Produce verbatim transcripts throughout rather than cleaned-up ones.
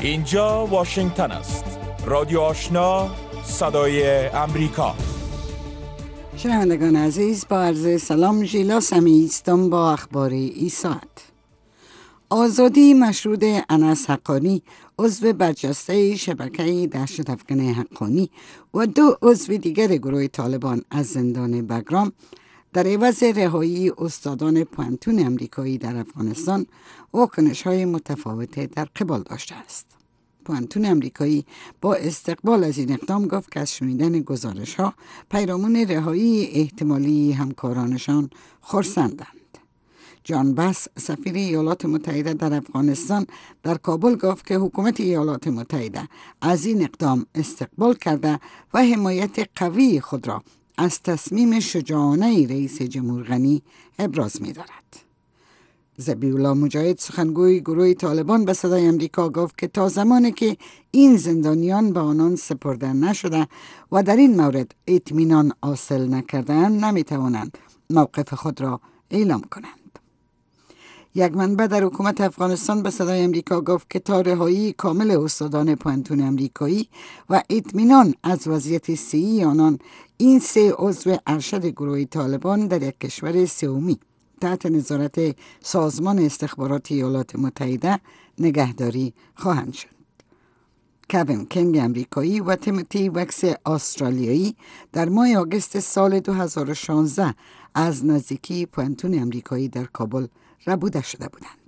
اینجا واشنگتن است. رادیو آشنا، صدای امریکا. شنوندگان عزیز، با عرض سلام، ژیلا سمی هستم با اخبار این ساعت. آزادی مشروط انس حقانی، عضو برجسته شبکه دهشت افکن حقانی و دو عضو دیگر گروه طالبان از زندان بگرام در عوض رهایی استادان پوانتون امریکایی در افغانستان واکنش‌های متفاوته در قبال داشته است. پوانتون امریکایی با استقبال از این اقدام گفت که از شنیدن گزارش‌ها پیرامون رهایی احتمالی همکارانشان خرسندند. جان بس، سفیر ایالات متحده در افغانستان، در کابل گفت که حکومت ایالات متحده از این اقدام استقبال کرده و حمایت قوی خود را از تصمیم شجاعانه رئیس جمهور غنی ابراز می دارد. ذبیح الله مجاهد، سخنگوی گروه طالبان، به صدای امریکا گفت که تا زمانی که این زندانیان به آنان سپرده نشده و در این مورد اطمینان حاصل نکردند، نمی توانند موقف خود را اعلام کنند. یک منبع در حکومت افغانستان به صدای امریکا گفت که تا رهایی کامل استادان پوانتون امریکایی و اطمینان از وضعیت صحی آنان، این سه عضو ارشد گروه طالبان در یک کشور سومی تحت نظارت سازمان استخبارات ایالات متحده نگهداری خواهند شد. کوین کنگ امریکایی و تیموتی وکس استرالیایی در ماه آگوست سال دو هزار و شانزده از نزدیکی پوانتون امریکایی در کابل ربوده شده بودند.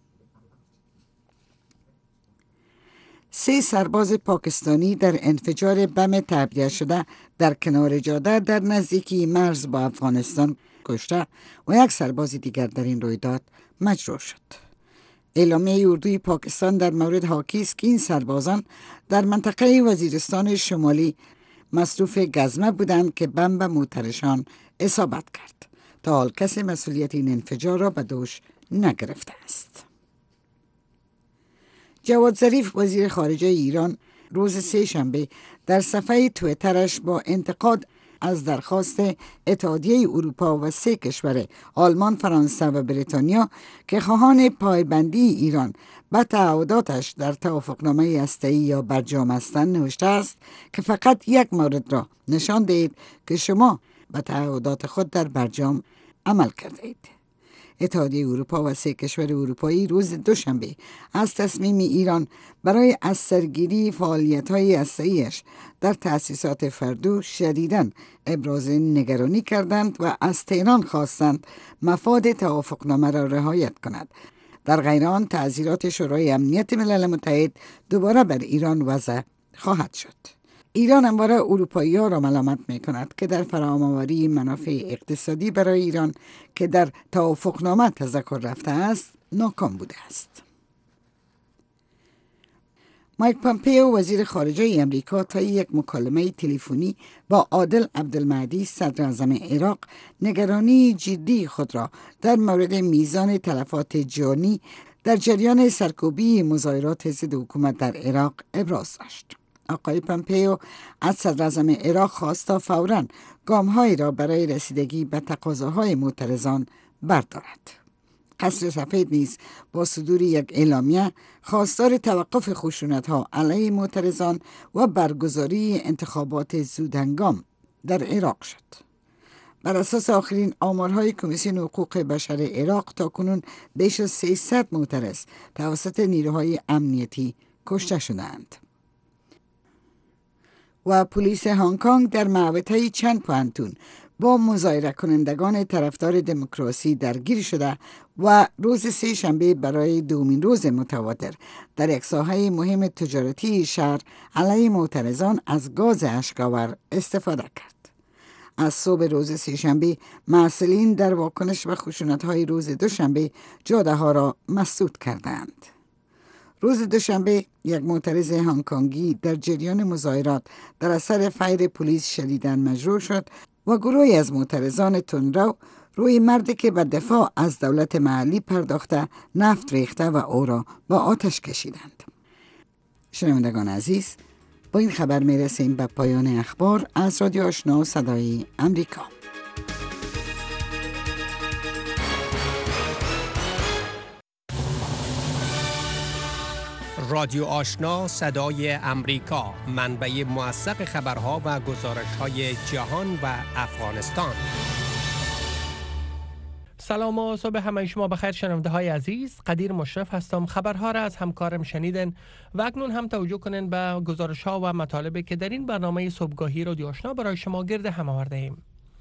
سه سرباز پاکستانی در انفجار بم تعبیه شده در کنار جاده در نزدیکی مرز با افغانستان کشته و یک سرباز دیگر در این رویداد مجروح شد. اعلامیه اردوی پاکستان در مورد حاکی است که این سربازان در منطقه وزیرستان شمالی مصروف گزمه بودند که بم به موترشان اصابت کرد. تا حال کسی مسئولیت این انفجار را به دوش نگرفته است. جواد ظریف، وزیر خارجه ایران، روز سه شنبه در صفحه توییترش با انتقاد از درخواست اتحادیه اروپا و سه کشور آلمان، فرانسه و بریتانیا که خواهان پایبندی ایران به تعهداتش در توافقنامه هسته‌ای یا برجام هستند نوشته است که فقط یک مورد را نشان دهید که شما به تعهدات خود در برجام عمل کرده اید. اتحادیه اروپا و سه کشور اروپایی روز دوشنبه از تصمیم ایران برای از سرگیری فعالیت‌های هسته‌ایش در تأسیسات فردو شدیداً ابراز نگرانی کردند و از تهران خواستند مفاد توافقنامه را رعایت کند. در غیر آن تعزیرات شورای امنیت ملل متحد دوباره بر ایران وضع خواهد شد. ایران همواره اروپایی‌ها را ملامت می‌کند که در فراهم‌آوری منافع اقتصادی برای ایران که در توافقنامه تذکر رفته است ناکام بوده است. مایک پامپئو، وزیر خارجه امریکا، طی یک مکالمه تلفنی با عادل عبدالمهدی، صدر اعظم عراق، نگرانی جدی خود را در مورد میزان تلفات جانی در جریان سرکوبی مظاهرات ضد حکومت در عراق ابراز داشت. آقای پامپئو از صدر اعظم عراق خواست تا فوراً گام‌هایی را برای رسیدگی به تقاضاهای معترضان بردارد. قصر سفید نیز با صدور یک اعلامیه خواستار توقف خشونت‌ها علیه معترضان و برگزاری انتخابات زودهنگام در عراق شد. بر اساس آخرین آمارهای کمیسیون حقوق بشر عراق، تاکنون بیش از سیصد معترض توسط نیروهای امنیتی کشته شدند. و پلیس هنگ کنگ در محوطه چند پوانتون با مظاهره کنندگان طرفدار دموکراسی درگیر شده و روز سه شنبه برای دومین روز متواتر در یک ساحه مهم تجارتی شهر علیه معترضان از گاز اشک‌آور استفاده کرد. از صبح روز سه شنبه مسئولین در واکنش به خشونت‌های روز دوشنبه جاده ها را مسدود کردند. روز دوشنبه یک معترض هنگ کنگی در جریان مظاهرات در اثر فیر پلیس شدیداً مجروح شد و گروهی از معترضان تندرو روی مردی که به دفاع از دولت محلی پرداخته نفت ریخته و او را با آتش کشیدند. شنوندگان عزیز، با این خبر می رسیم به پایان اخبار از رادیو آشنا صدای امریکا. رادیو آشنا صدای امریکا، منبع موثق خبرها و گزارش‌های جهان و افغانستان. سلام و صبح همه شما بخیر شنونده های عزیز. قدیر مشرف هستم. خبرها را از همکارم شنیدن و اکنون هم توجه کنین به گزارش ها و مطالبی که در این برنامه صبحگاهی رادیو آشنا برای شما گرد هم آورده ایم.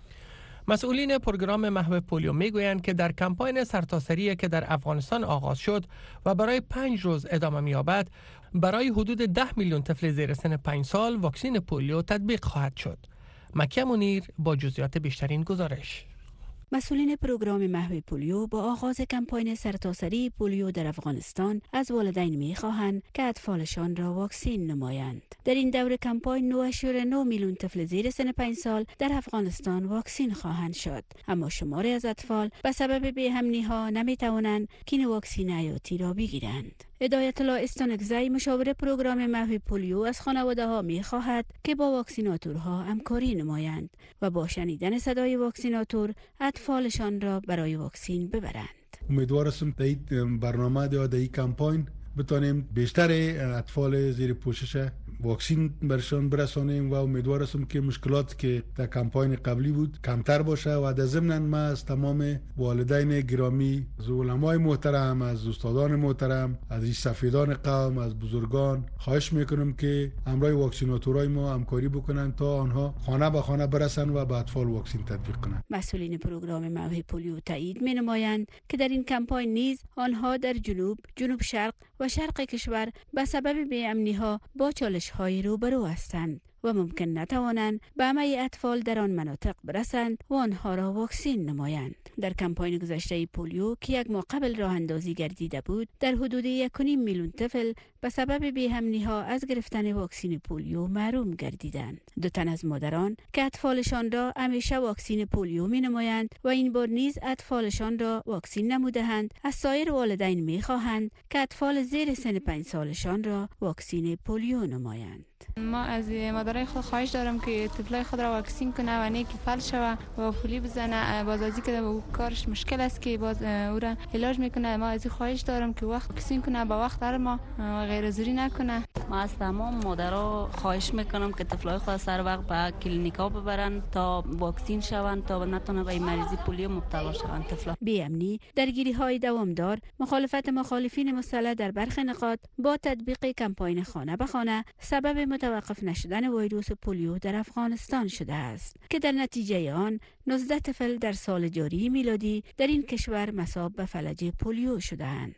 مسئولین پروگرام محو پولیو میگویند که در کمپاین سرتاسری که در افغانستان آغاز شد و برای پنج روز ادامه می‌یابد، برای حدود ده میلیون طفل زیر سن پنج سال واکسن پولیو تطبیق خواهد شد. مکه منیر با جزئیات بیشترین گزارش. مسئولین پروگرام محو پولیو با آغاز کمپاین سرتاسری پولیو در افغانستان از والدین می‌خواهند که اطفالشان را واکسین نمایند. در این دور کمپاین نه ممیز نه میلیون طفل زیر سن پنج سال در افغانستان واکسین خواهند شد، اما شماری از اطفال به سبب بی‌امنی‌ها نمی‌توانند کین واکسن حیاتی را بگیرند. هدایت الله استانکزی مشاور پروگرام محو پولیو از خانواده ها می خواهد که با واکسیناتورها همکاری نمایند و با شنیدن صدای واکسیناتور اطفالشان را برای واکسین ببرند. امیدوار هستم در این برنامه یا در این کمپاین بتانیم بیشتر اطفال زیر پوشش واکسین برشان برسانیم و امیدوار هستم که مشکلات که در کمپاین قبلی بود کمتر باشه و در ضمن ما از تمام والدین گرامی، از علمای محترم، از استادان محترم، از ریش سفیدان قوم، از بزرگان خواهش میکنم که همراه واکسیناتورای ما همکاری بکنن تا آنها خانه به خانه برسن و به اطفال واکسن تطبیق کنند. مسئولین پروگرام محو پولیو تایید می‌نمایند که در این کمپاین نیز آنها در جنوب، جنوب شرق و شرق کشور به سبب بی‌امنی‌ها با چالش‌های روبرو هستند و ممکن نتوانند به همه اطفال در آن مناطق برسند و آنها را واکسین نمایند. در کمپاین گذشته پولیو که یک ماه قبل راه اندازی گردیده بود، در حدود یک و نیم میلیون طفل به سبب بی‌امنی‌ها از گرفتن واکسن پولیو محروم گردیدند. دو تن از مادران که اطفالشان را همیشه واکسن پولیو می‌نمایند و این بار نیز اطفالشان را واکسن نموده‌اند، از سایر والدین می‌خواهند که اطفال زیر سن پنج سالشان را واکسن پولیو نمایند. ما از مادرای خود خواهش دارم که طفلای خود را واکسین کنه و نه که فل شوه و پولی بزنه. باز ازی که او کارش مشکل است که باز او را علاج میکنه. ما از خواهش دارم که وقت واکسین کنه، با وقت هر ما غیر ضروری نکنه. ما از تمام مادرها خواهش میکنم که طفلای خود سر وقت به کلینیکا ببرن تا واکسین شون تا نتونه به مریضی پولیو مبتلا شون. طفلا بی‌امنی، درگیری های دوامدار، مخالفت مخالفین مسلح در برخی نقاط با تطبیق کمپاین خانه به خانه سبب متوقف نشدن ویروس پولیو در افغانستان شده است که در نتیجه آن نوزده طفل در سال جاری میلادی در این کشور مصاب به فلج پولیو شده‌اند.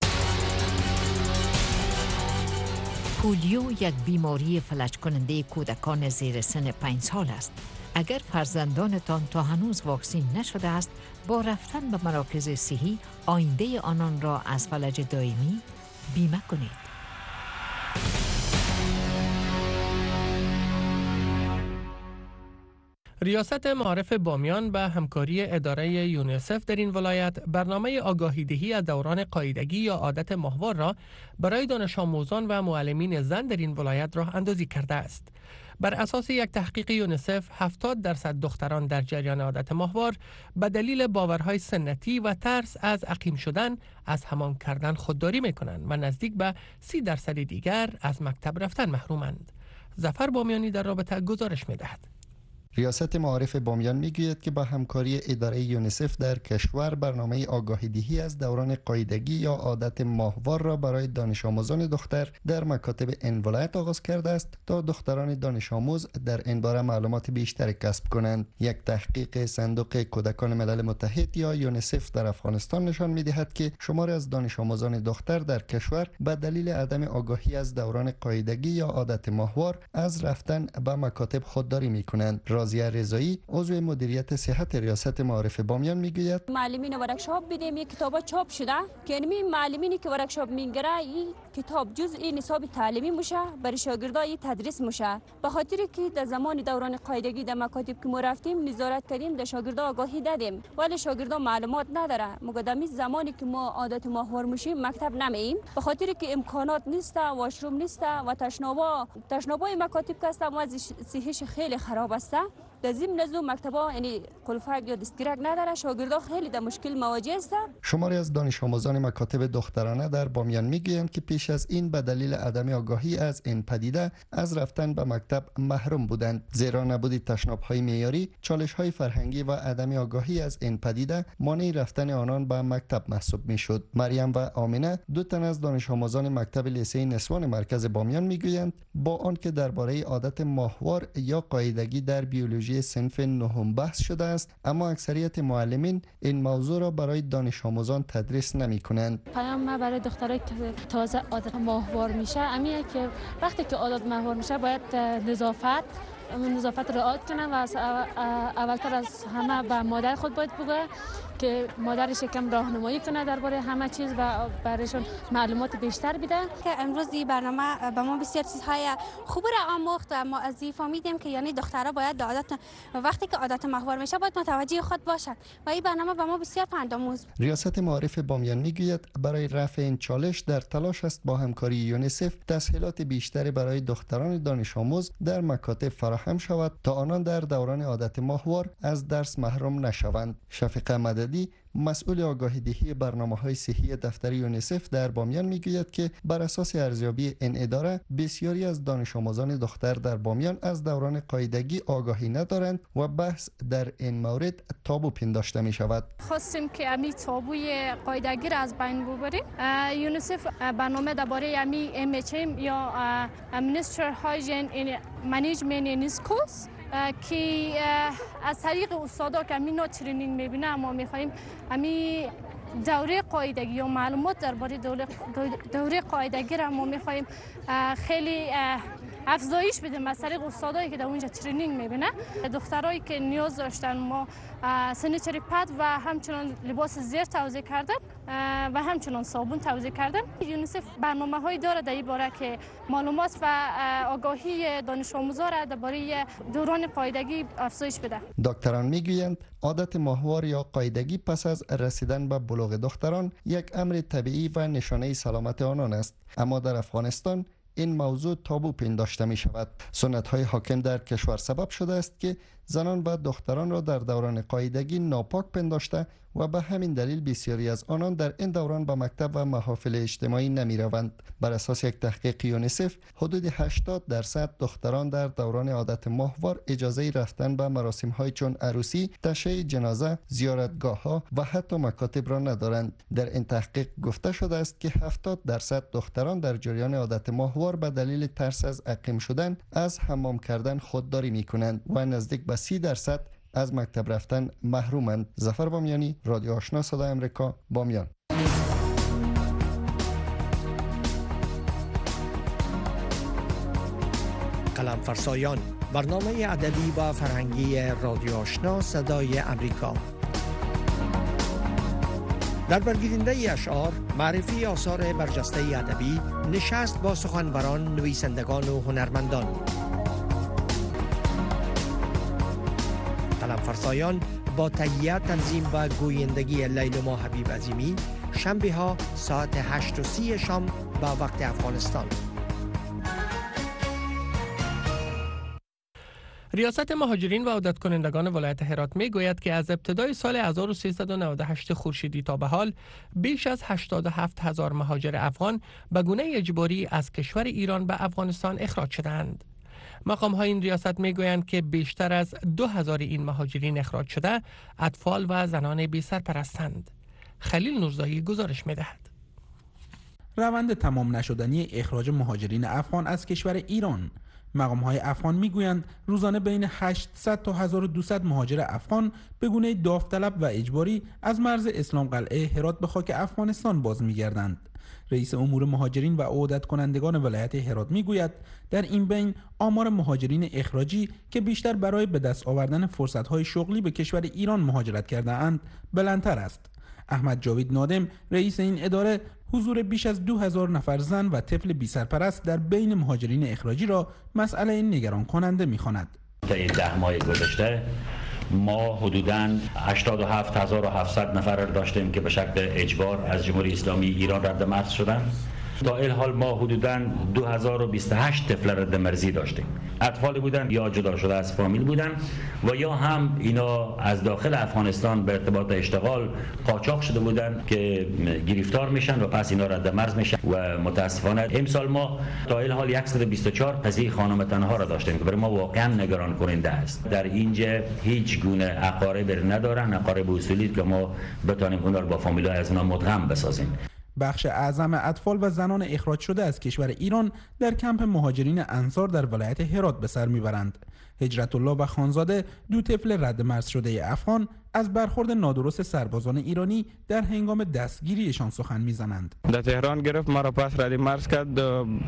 پولیو یک بیماری فلج کننده کودکان زیر سن پنج سال است. اگر فرزندانتان تا هنوز واکسین نشده است، با رفتن به مراکز صحی آینده آنان را از فلج دائمی بیمه کنید. ریاست معارف بامیان به همکاری اداره یونیسف در این ولایت برنامه آگاهی دهی از دوران قاعدگی یا عادت ماهوار را برای دانش آموزان و معلمین زن در این ولایت راه اندازی کرده است. بر اساس یک تحقیق یونیسف، هفتاد درصد دختران در جریان عادت ماهوار به دلیل باورهای سنتی و ترس از عقیم شدن از حمام کردن خودداری می‌کنند و نزدیک به سی درصد دیگر از مکتب رفتن محرومند. ظفر بامیانی در رابطه گزارش می‌دهد. ریاست معارف بامیان میگوید که با همکاری اداره یونیسف در کشور برنامه آگاهی دهی از دوران قاعدگی یا عادت ماهوار را برای دانش آموزان دختر در مکاتب این ولایت آغاز کرده است تا دختران دانش آموز در این باره معلومات بیشتر کسب کنند. یک تحقیق صندوق کودکان ملل متحد یا یونیسف در افغانستان نشان میدهد که شمار از دانش آموزان دختر در کشور به دلیل عدم آگاهی از دوران قاعدگی یا عادت ماهوار از رفتن به مکاتب خودداری میکنند. رازیه رضایی عضو مدیریت صحت ریاست معارف بامیان میگوید معلمین ورکشاپ بدیم، یک کتاب چاپ شده که این معلمینی که ورکشاپ میگیره این کتاب جزئی نصاب تعلیمی میشه، برای شاگردای تدریس میشه. به خاطر که در زمان دوران قاعدگی در مکاتب که ما رفتیم نظارت کردیم، در شاگردا آگاهی دادیم، ولی شاگردا معلومات نداره. مقدمی زمانی که ما عادت ماهوار میشیم مکتب نمییم، به خاطر که امکانات نیست، واشروم نیست و تشنابا تشنابای مکاتب که است وضع صحیش خیلی خراب است. در ضمن از مکتبا یعنی قلفک یا دستگیرک نداره، شاگردا خیلی در مشکل مواجه هستند. شماری از دانش آموزان مکاتب دخترانه در بامیان میگویند که پیش از این به دلیل عدم آگاهی از این پدیده از رفتن به مکتب محروم بودند، زیرا نبود تشناب‌های معیاری، چالش‌های فرهنگی و عدم آگاهی از این پدیده مانع رفتن آنان به مکتب محسوب میشد. مریم و آمینه دو تن از دانش آموزان مکتب لیسه نسوان مرکز بامیان میگویند با آنکه درباره عادت ماهوار یا قاعدگی در بیولوژی صنف نهم بحث شده است، اما اکثریت معلمین این موضوع را برای دانش آموزان تدریس نمی کنند. پیام ما برای دخترای که تازه عادت ماهوار میشه امیه که وقتی که عادت ماهوار میشه باید نظافت نظافت رعایت کنن و اولتر از همه به مادر خود باید بگه که مادرش کم راهنمایی کنه درباره همه چیز و برایشون معلومات بیشتر بده. که امروز این برنامه به ما بسیار چیزهای خوب را آموخت و ما از این فهمیدیم که یعنی دخترها باید عادت وقتی که عادت ماهوار میشه باید متوجه خود باشند و این برنامه به ما بسیار پندآموز. ریاست معارف بامیان میگوید برای رفع این چالش در تلاش است با همکاری یونیسف تسهیلات بیشتری برای دختران دانش آموز در مکاتب فراهم شود تا آنان در دوران عادت ماهوار از درس محروم نشوند. شفیقه مددی مسئول آگاهی دهی برنامه‌های صحی دفتر یونیسف در بامیان میگوید که بر اساس ارزیابی این اداره بسیاری از دانش آموزان دختر در بامیان از دوران قاعدگی آگاهی ندارند و بحث در این مورد تابو پنداشته می شود. خواستیم که امی تابوی قاعدگی را از بین ببریم. یونیسف برنامه درباره امی ام اچ ام یا منیستر هایجین این منیجمنت این اسکولز که از طریق استادا که امی نو ترینینگ میبینه اما میخواهیم امی دوره قاعدگی یا معلومات درباره دوره دوره قاعدگی را ما میخواهیم خیلی افزایش بدیم از طریق استادایی که در اونجا ترینینگ میبینه. دخترایی که نیاز داشتن ما سنیتری پد و همچنان لباس زیر توزیع کردن و همچنان صابون توزیع کردن. یونیسف برنامه هایی داره در این باره که معلومات و آگاهی دانش آموزان را درباره دوران قاعدگی افزایش بده. دکتران میگویند عادت ماهوار یا قاعدگی پس از رسیدن به بلوغ دختران یک امر طبیعی و نشانه سلامت آنان است، اما در افغانستان این موضوع تابو پنداشته می شود. سنت های حاکم در کشور سبب شده است که زنان و دختران را در دوران قاعدگی ناپاک پنداشته و به همین دلیل بسیاری از آنان در این دوران به مکتب و محافل اجتماعی نمی روند. بر اساس یک تحقیق یونیسف حدود هشتاد درصد دختران در دوران عادت ماهوار اجازه رفتن به مراسم های چون عروسی، تشییع جنازه، زیارتگاه ها و حتی مکاتب را ندارند. در این تحقیق گفته شده است که هفتاد درصد دختران در جریان عادت ماهوار به دلیل ترس از عقیم شدن از حمام کردن خودداری می کنند و نزدیک به سی درصد از مکتب رفتن محرومند. ظفر بامیانی، رادیو آشنا صدای امریکا، بامیان. قلم فرسایان، برنامه ادبی و فرهنگی رادیو آشنا صدای امریکا. در برگیرنده اشعار، معرفی آثار برجسته ادبی، نشست با سخنوران، نویسندگان و هنرمندان. قلم فرسایان با تهیه، تنظیم و گویندگی لیلما حبیب عظیمی، شنبه ها ساعت هشت و سی شام با وقت افغانستان. ریاست مهاجرین و عودت کنندگان ولایت هرات می گوید که از ابتدای سال هزار و سیصد و نود و هشت خورشیدی تا به حال بیش از هشتاد و هفت هزار مهاجر افغان به گونه اجباری از کشور ایران به افغانستان اخراج شدند. مقام های این ریاست می گویند که بیشتر از دو هزار این مهاجرین اخراج شده اطفال و زنان بی سرپرستند. خلیل نورزایی گزارش می دهد. روند تمام نشدنی اخراج مهاجرین افغان از کشور ایران. مقام های افغان می گویند روزانه بین هشتصد تا هزار و دویست مهاجر افغان به گونه داوطلب و اجباری از مرز اسلام قلعه هرات به خاک افغانستان باز می گردند. رئیس امور مهاجرین و عودت کنندگان ولایت هرات می گوید در این بین آمار مهاجرین اخراجی که بیشتر برای به دست آوردن فرصت‌های شغلی به کشور ایران مهاجرت کرده اند بلندتر است. احمد جاوید نادم رئیس این اداره حضور بیش از دو هزار نفر زن و طفل بی سرپرست در بین مهاجرین اخراجی را مسئله نگران کننده می‌خواند. در این ده ماه گذشته ما حدوداً هشتاد و هفت هزار و هفتصد نفر داشتیم که به شکل اجبار از جمهوری اسلامی ایران رد مرز شدند تا این حال ما حدوداً دو هزار و بیست و هشت طفل رد مرزی داشتیم. اطفال بودن یا جدا شده از فامیل بودن و یا هم اینا از داخل افغانستان به ارتباط اشتغال قاچاق شده بودن که گرفتار میشن و پس اینا رد مرز میشن و متاسفانه امسال ما تا این حال صد و بیست و چهار قضیه خانم تنها را داشتیم که برای ما واقعا نگران کننده است. در اینجا هیچ گونه اقارب ندارن، اقارب اصولی که ما بتونیم اونا رو با فامیل‌های از اونا مدغم بسازیم. بخش اعظم اطفال و زنان اخراج شده از کشور ایران در کمپ مهاجرین انصار در ولایت هرات به سر میبرند. هجرت الله و خانزاده، دو طفل رد مرز شده افغان، از برخورد نادرست سربازان ایرانی در هنگام دستگیریشان سخن میزنند. در تهران گرفت، ما را پس رد مرز کرد،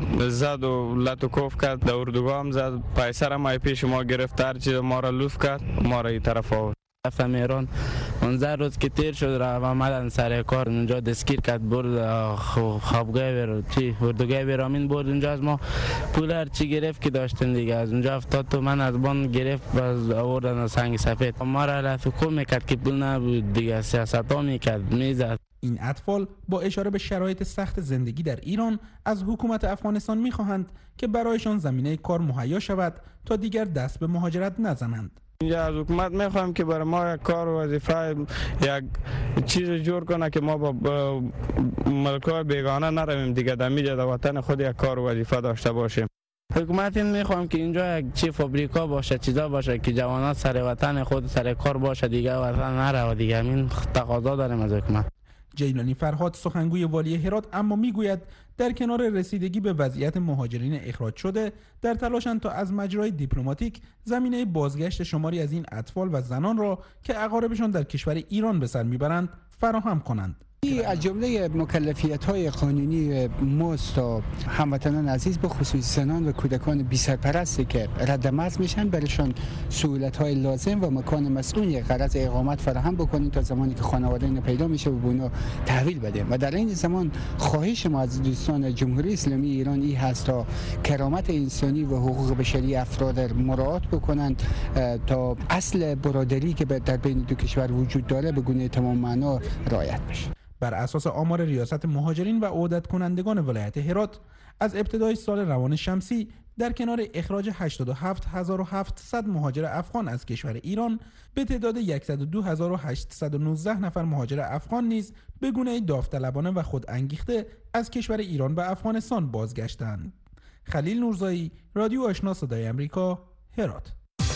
زد و لطوکوف کرد، در اردوگاه هم زد، پایسر هم پیش ما گرفت، هر چیز ما را لوف کرد، ما را این طرف آورد. رفتم ایران، پانزده روز که تیر شد و آمدن سر کار، اونجا دستگیر کرد، برد خوابگاه برد چی اردوگاه برامین برد، اونجا از ما پول هر چی گرفت که داشتن دیگه، از اونجا هفتاد تومن از بان گرفت، باز آوردن سنگ سفید، ما را لطوکو میکرد که پول نبود دیگه، سیاست ها میکرد، میزد. این اطفال با اشاره به شرایط سخت زندگی در ایران از حکومت افغانستان میخواهند که برایشان زمینه کار مهیا شود تا دیگر دست به مهاجرت نزنند. اینجا از حکومت میخوام که برای ما یک کار و وظیفه یک چیز جور کنه که ما با ملکای بیگانه نرویم دیگه، در اینجا در وطن خود یک کار و وظیفه داشته باشیم. حکومت این میخوام که اینجا یک چی فابریکا باشه، چیزا باشه که جوانات سر وطن خود سر کار باشه دیگه، وطن نره دیگه، همین تقاضا داریم از حکومت. جیلانی فرهاد، سخنگوی والی هرات، اما میگوید در کنار رسیدگی به وضعیت مهاجرین اخراج شده، در تلاشند تا از مجرای دیپلماتیک زمینه بازگشت شماری از این اطفال و زنان را که اقاربشان در کشور ایران به سر میبرند فراهم کنند. از جمله مکلفیت‌های قانونی ماست تا هموطنان عزیز، به خصوص زنان و کودکان بی سرپرستی که رد مرز میشن، برایشان سهولت‌های لازم و مکان مسئول غرض اقامت فراهم بکنیم تا زمانی که خانواده اینا پیدا میشه و به اونا تحویل بدیم. و در این زمان خواهش ما از دوستان جمهوری اسلامی ایران این هست تا کرامت انسانی و حقوق بشری افراد مراعات بکنند تا اصل برادری که در بین دو کشور وجود داره به گونه تمام معنا رعایت بشه. بر اساس آمار ریاست مهاجرین و عودت کنندگان ولایت هرات، از ابتدای سال روان شمسی در کنار اخراج هشتاد و هفت هزار و هفتصد مهاجر افغان از کشور ایران، به تعداد صد و دو هزار و هشتصد و نوزده نفر مهاجر افغان نیز به گونه داوطلبانه و خود انگیخته از کشور ایران به افغانستان بازگشتند. خلیل نورزایی، رادیو آشنا صدای امریکا، هرات.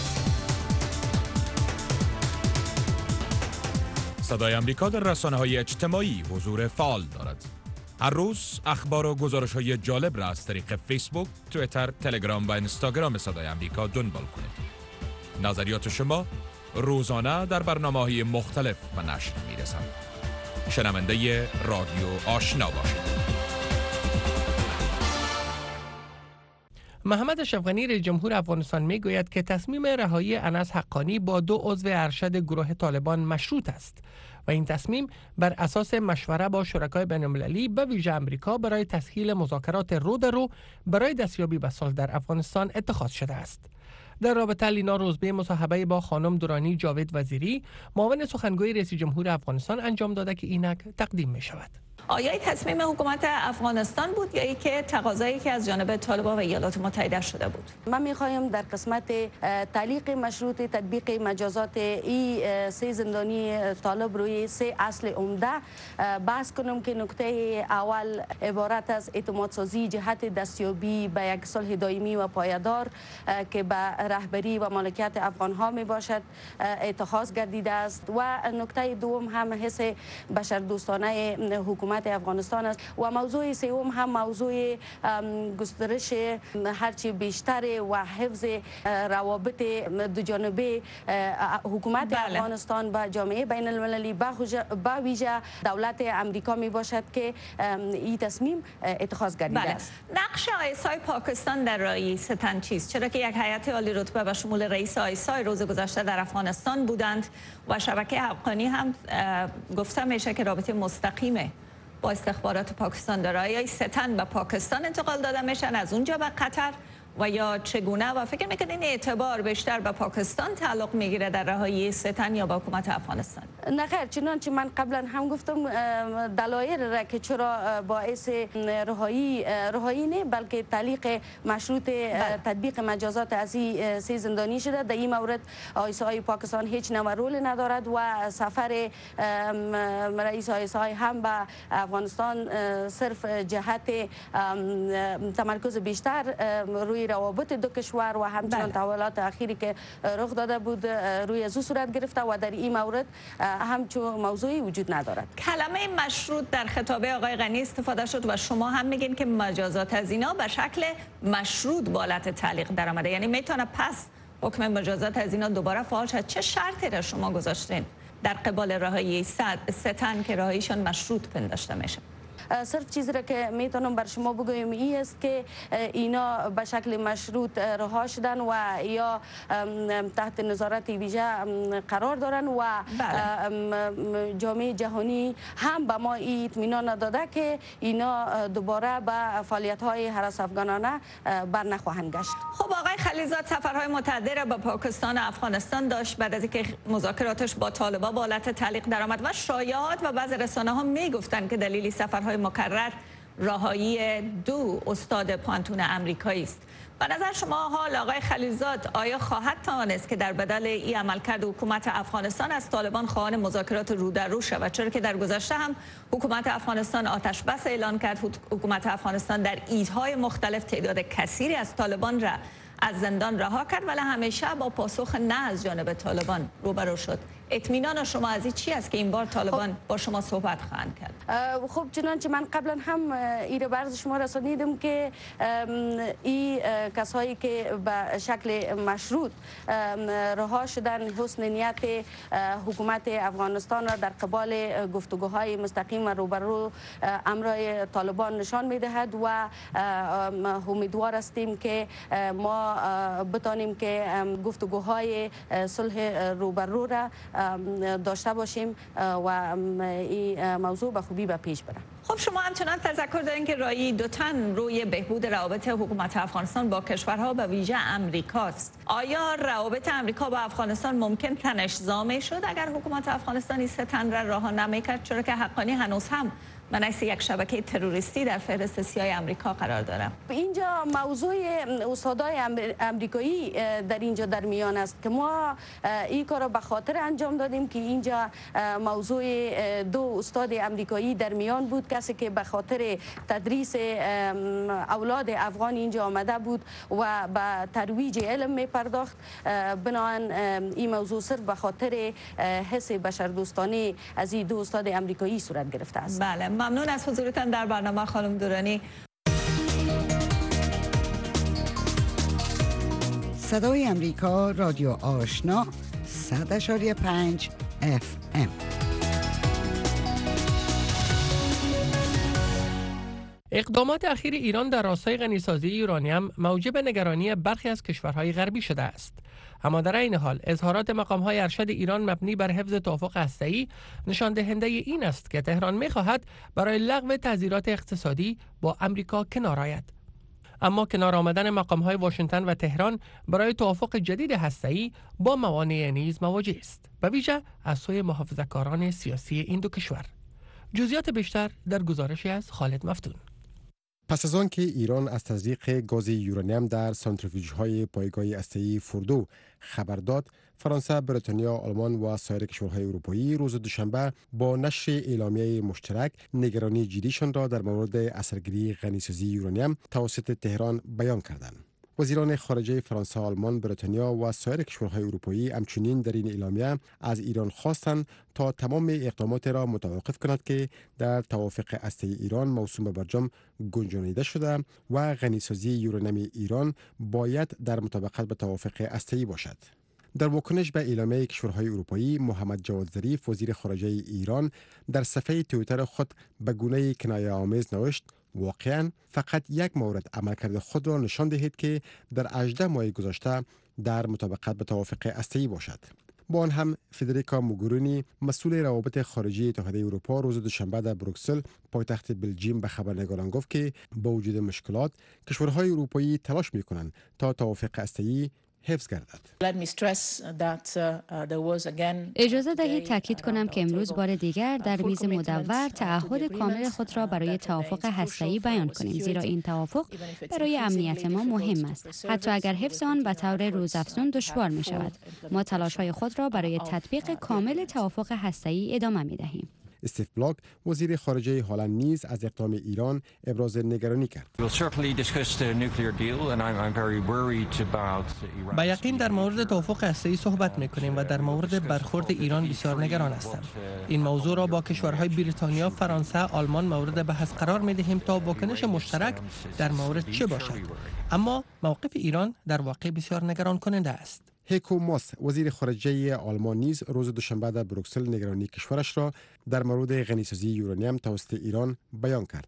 صدای امریکا در رسانه‌های اجتماعی حضور فعال دارد. هر روز اخبار و گزارش‌های جالب را از طریق فیسبوک، توییتر، تلگرام و اینستاگرام صدای امریکا دنبال کنید. نظریات شما روزانه در برنامه‌های مختلف و نشر می‌رسند. شنونده رادیو آشنا باشید. محمد اشرف غنی رئیس جمهور افغانستان میگوید که تصمیم رهایی انس حقانی با دو عضو ارشد گروه طالبان مشروط است و این تصمیم بر اساس مشوره با شرکای بین‌المللی به ویژه امریکا برای تسهیل مذاکرات رو در رو برای دستیابی به صلح در افغانستان اتخاذ شده است. در رابطه لینا روزبه مصاحبه با خانم دورانی جاوید وزیری، معاون سخنگوی رئیس جمهور افغانستان انجام داده که اینک تقدیم می شود. آیا این تصمیم حکومت افغانستان بود یا ای که تقاضایی که از جانب طالبان و ایالات متحده شده بود؟ ما می‌خوایم در قسمت تعلیق مشروط تطبیق مجازات ای سه زندانی طالب روی سه اصل عمده بحث کنم که نکته اول عبارت از اعتماد سازی جهت دستیابی به یک صلح دائمی و پایدار که به رهبری و مالکیت افغان‌ها میباشد اتخاذ گردیده است و نکته دوم هم حس بشردوستانه حکومت افغانستان است و موضوع سوم هم موضوع گسترش هرچی بیشتر و حفظ روابط دو جانبه حکومت بله. افغانستان با جامعه بین المللی با ویژه دولت امریکا می باشد که این تصمیم اتخاذ گردیده بله. است. نقش آیسای پاکستان در رای ستن چیست؟ چرا که یک هیئت عالی رتبه به شمول رئیس آیسای روز گذشته در افغانستان بودند و شبکه حقانی هم گفته میشه که رابطه مستقیمه با استخبارات پاکستان داره. آیا ستن به پاکستان انتقال داده میشن از اونجا به قطر و یا چگونه و فکر میکنین اعتبار بیشتر به پاکستان تعلق میگیره در رهایی ستن یا با حکومت افغانستان؟ نه خیر، چنانچه من قبلا هم گفتم دلایل را که چرا باعث رهایی رهایی نه بلکه تعلیق مشروط تطبیق مجازات از این سه زندانی شده. در این مورد آیسای پاکستان هیچ نوع رول ندارد و سفر رئیس آیسای هم به افغانستان صرف جهت تمرکز بیشتر روی روابط دو کشور و همچنان تحولات اخیری که رخ داده بود روی از صورت گرفته و در این مورد همچون موضوعی وجود ندارد. کلمه مشروط در خطاب آقای غنی استفاده شد و شما هم میگین که مجازات از اینا به شکل مشروط با حالت تعلیق در آمده، یعنی میتونه پس حکم مجازات از اینا دوباره فعال شد. چه شرطی را شما گذاشتین در قبال رهایی سه تن که رهاییشان مشروط پنداشته میشه؟ صرف چیزی را که میتونم بر شما بگویم این است که اینا به شکل مشروط رها شدن و یا تحت نظارت ویژه قرار دارن و جامعه جهانی هم به ما اطمینان داده که اینا دوباره به فعالیت های هراس افغانانه بر نخواهند گشت. خب آقای خلیلزاد سفرهای متعدد را به پاکستان و افغانستان داشت بعد از اینکه مذاکراتش با طالبان با حالت تعلیق درآمد و شایعات و بعض رسانه ها میگفتند که دلیلی سفرهای مکرر رهایی دو استاد پانتون امریکایی است. به نظر شما حال آقای خلیلزاد آیا خواهد توانست که در بدل این عملکرد حکومت افغانستان از طالبان خواهان مذاکرات رو در رو شود؟ چرا که در گذشته هم حکومت افغانستان آتش بس اعلان کرد، حکومت افغانستان در ایدهای مختلف تعداد کثیری از طالبان را از زندان رها کرد ولی همیشه با پاسخ نه از جانب طالبان روبرو شد. اطمینان شما از این چی است که این بار طالبان خب با شما صحبت خواهند کرد؟ خب چنانچه من قبلا هم این رو برز شما رسانیدم که این کسایی که به شکل مشروط رها شدن حسن نیت حکومت افغانستان را در قبال گفتگوهای مستقیم و روبرو امرای طالبان نشان میدهد و امیدوار هستیم که ما بتانیم که گفتگوهای صلح روبرو را داشته باشیم و این موضوع به خوبی به پیش بره. خب شما همچنان تذکر دارین که رایی دو تن روی بهبود روابط حکومت افغانستان با کشورها به ویژه امریکاست. آیا روابط امریکا با افغانستان ممکن تنش زامه شد اگر حکومت افغانستانی سه تن را رها نمیکرد، چرا که حقانی هنوز هم منعکس یک شبکه تروریستی در فهرست سیاه امریکا قرار داره؟ اینجا موضوع استادای امریکایی در اینجا در میان است که ما این کار به خاطر انجام دادیم که اینجا موضوع دو استاد امریکایی در میان بود، کسی که به خاطر تدریس اولاد افغان اینجا آمده بود و به ترویج علم می پرداخت. بنابراین این موضوع صرف به خاطر حس بشردوستانه از این دو استاد امریکایی صورت گرفته است. بله، ممنون از حضورتان در برنامه خانم دورانی. صدای امریکا، رادیو آشنا، صد اشاری پنج اف ام. اقدامات اخیر ایران در راستای غنیسازی یورانیم موجب نگرانی برخی از کشورهای غربی شده است. اما در این حال اظهارات مقام‌های ارشد ایران مبنی بر حفظ توافق هسته‌ای نشان دهنده این است که تهران می‌خواهد برای لغو تعزیرات اقتصادی با آمریکا کنار آید. اما کنار آمدن مقام‌های واشنگتن و تهران برای توافق جدید هسته‌ای با موانع نیز مواجه است، به ویژه از سوی محافظه‌کاران سیاسی این دو کشور. جزئیات بیشتر در گزارشی از خالد مفتون. پس از آن که ایران از تزریق گاز یورانیم در سانتریفیوژهای پایگاه هسته‌ای فوردو خبر داد، فرانسه، بریتانیا، آلمان و سایر کشورهای اروپایی روز دوشنبه با نشر اعلامیه مشترک نگرانی جدیشان را در مورد اثرگیری غنیسازی یورانیم توسط تهران بیان کردند. وزیران خارجه فرانسه، آلمان، بریتانیا و سایر کشورهای اروپایی همچنین در این اعلامیه از ایران خواستند تا تمام اقدامات را متوقف کند که در توافق هسته‌ای ایران موسوم به برجام گنجانیده شده و غنیسازی یورانیم ایران باید در مطابقت به توافق هسته‌ای باشد. در واکنش به اعلامیه کشورهای اروپایی، محمد جواد ظریف وزیر خارجه ایران در صفحه توییتر خود به گونه کنایه‌آمیز نوشت: واقعاً فقط یک مورد عملکرد خود را نشان دهید که در هجده ماه گذشته در مطابقت به توافق هسته‌ای باشد. با آن هم فدریکا موگورینی مسئول روابط خارجی اتحادیه اروپا روز دوشنبه در بروکسل پایتخت بلژیم به خبرنگاران گفت که با وجود مشکلات کشورهای اروپایی تلاش می‌کنند تا توافق هسته‌ای حفظ گردد. اجازه دهید تاکید کنم که امروز بار دیگر در میز مدور تعهد کامل خود را برای توافق هسته‌ای بیان کنیم، زیرا این توافق برای امنیت ما مهم است. حتی اگر حفظ آن به طور روزافزون دشوار می شود، ما تلاش‌های خود را برای تطبیق کامل توافق هسته‌ای ادامه می دهیم. استیو بلاک وزیر خارجه هلند نیز از اقدام ایران ابراز نگرانی کرد. با یقین در مورد توافق هسته‌ای صحبت می‌کنیم و در مورد برخورد ایران بسیار نگران هستم. این موضوع را با کشورهای بریتانیا، فرانسه، آلمان مورد بحث قرار می‌دهیم تا واکنش مشترک در مورد چه باشد. اما موقف ایران در واقع بسیار نگران کننده است. هیکو ماس وزیر خارجه آلمان نیز روز دوشنبه در بروکسل نگرانی کشورش را در مورد غنیسازی یورانیم توسط ایران بیان کرد.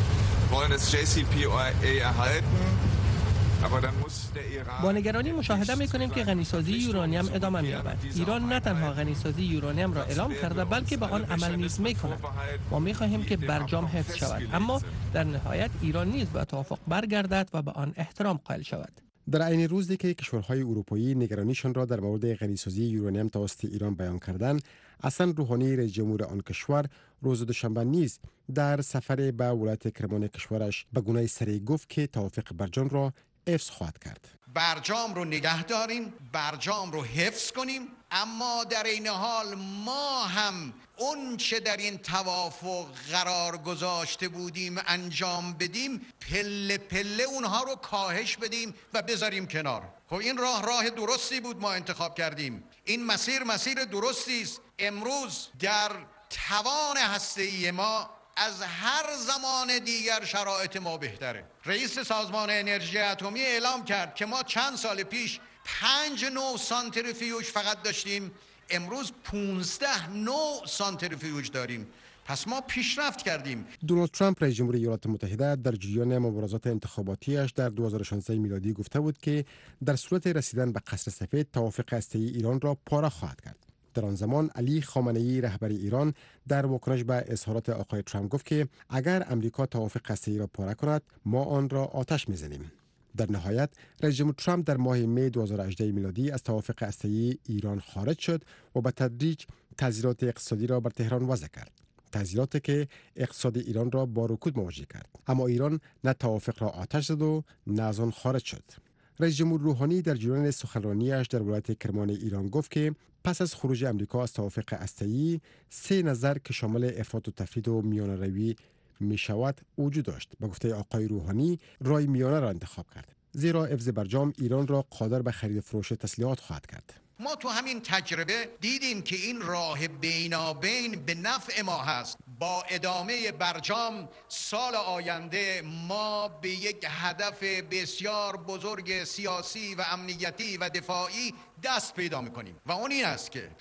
با نگرانی مشاهده می‌کنیم که غنیسازی یورانیم ادامه می‌یابد. ایران نه تنها غنیسازی یورانیم را اعلام کرده بلکه به آن عمل نیز می‌کند. ما می‌خواهیم که برجام حفظ شود، اما در نهایت ایران نیز به توافق برگردد و به آن احترام قائل شود. در عین روزی که کشورهای اروپایی نگرانیشان را در مورد غنیسازی یورانیم توسط ایران بیان کردند، حسن روحانی رئیس جمهور آن کشور روز دوشنبه نیز در سفر به ولایت کرمان کشورش به گونه سریع گفت که توافق برجام را حفظ خواهد کرد. برجام رو نگه داریم، برجام رو حفظ کنیم، اما در این حال ما هم اون چه در این توافق قرار گذاشته بودیم انجام بدیم، پله پله اونها رو کاهش بدیم و بذاریم کنار. خب این راه راه درستی بود ما انتخاب کردیم. این مسیر مسیر درستی است. امروز در توان هسته‌ای ما از هر زمان دیگر شرایط ما بهتره. رئیس سازمان انرژی اتمی اعلام کرد که ما چند سال پیش پنج نوع سانتریفیوژ فقط داشتیم، امروز پانزده نوع سانتریفیوژ داریم. پس ما پیشرفت کردیم. دونالد ترامپ رئیس جمهور ایالات متحده در جریان مبارزات انتخاباتیش در دو هزار و شانزده میلادی گفته بود که در صورت رسیدن به قصر سفید توافق هسته‌ای ایران را پاره خواهد کرد. در آن زمان علی خامنه‌ای رهبر ایران در واکنش به اظهارات آقای ترامپ گفت که اگر امریکا توافق هسته‌ای را پاره کند ما آن را آتش می‌زنیم. در نهایت رئیس جمهور ترامپ در ماه می دو هزار و هجده میلادی از توافق هسته‌ای ایران خارج شد و به تدریج تعزیرات اقتصادی را بر تهران وضع کرد. تعزیراتی که اقتصاد ایران را با رکود مواجه کرد. اما ایران نه توافق را آتش زد و نه از آن خارج شد. رئیس جمهور روحانی در جریان سخنرانیش در ولایت کرمان ایران گفت که پس از خروج امریکا از توافق هسته‌ای سه نظر که شامل افراط و تفرید و میانه روی می شود وجود داشت. به گفته آقای روحانی رای میانه را انتخاب کرد، زیرا حفظ برجام ایران را قادر به خرید فروش تسلیحات خواهد کرد. ما تو همین تجربه دیدیم که این راه بینابین به نفع ما هست. با ادامه برجام سال آینده ما به یک هدف بسیار بزرگ سیاسی و امنیتی و دفاعی دست پیدا میکنیم و اون این است که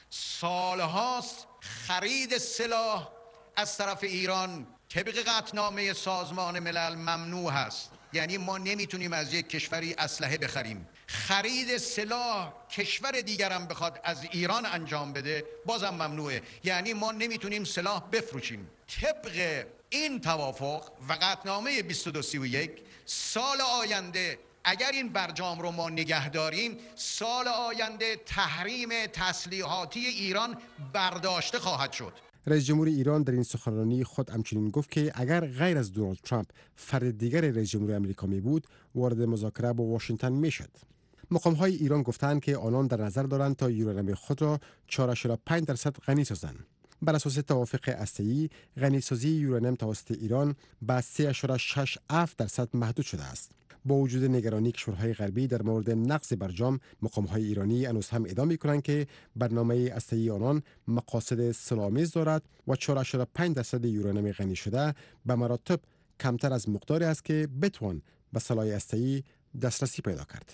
سالهاست خرید سلاح از طرف ایران طبق قطعنامه سازمان ملل ممنوع هست. یعنی ما نمیتونیم از یک کشوری اسلحه بخریم. خرید سلاح کشور دیگر هم بخواد از ایران انجام بده بازم ممنوعه. یعنی ما نمیتونیم سلاح بفروشیم. طبق این توافق و قطعنامه بیست و دو سی و یک سال آینده اگر این برجام رو ما نگه داریم، سال آینده تحریم تسلیحاتی ایران برداشته خواهد شد. رئیس جمهور ایران در این سخنرانی خود همچنین گفت که اگر غیر از دونالد ترامپ فرد دیگر رئیس جمهور آمریکا می بود وارد مذاکره با واشنگتن می شد. مقام‌های ایران گفتند که آنان در نظر دارند تا یورانیم خود را چهار و پنج درصد غنی سازند. بر اساس توافق هسته‌ای غنیسازی یورانیم توسط ایران به سه و شش درصد محدود شده است. با وجود نگرانی کشورهای غربی در مورد نقض برجام، مقام‌های ایرانی هنوز هم ادعا می‌کنند که برنامه هسته‌ای آنان مقاصد صلح‌آمیز دارد و چهار و پنج درصد یورانیم غنی شده به مراتب کمتر از مقداری است که بتوان به سلاح هسته‌ای دسترسی پیدا کرد.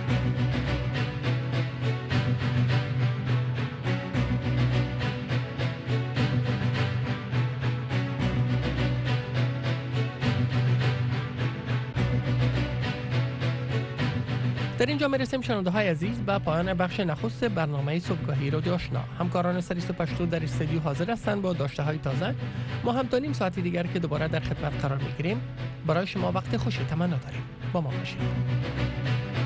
در اینجا میرسیم شنونده های عزیز به پایان بخش نخست برنامه صبحگاهی رادیو آشنا. همکاران سریس پشتو در استودیو حاضر هستند با داشته های تازه. ما هم تا نیم ساعتی دیگر که دوباره در خدمت قرار میگیریم. برای شما وقت خوشی تمنا داریم. با ما باشید.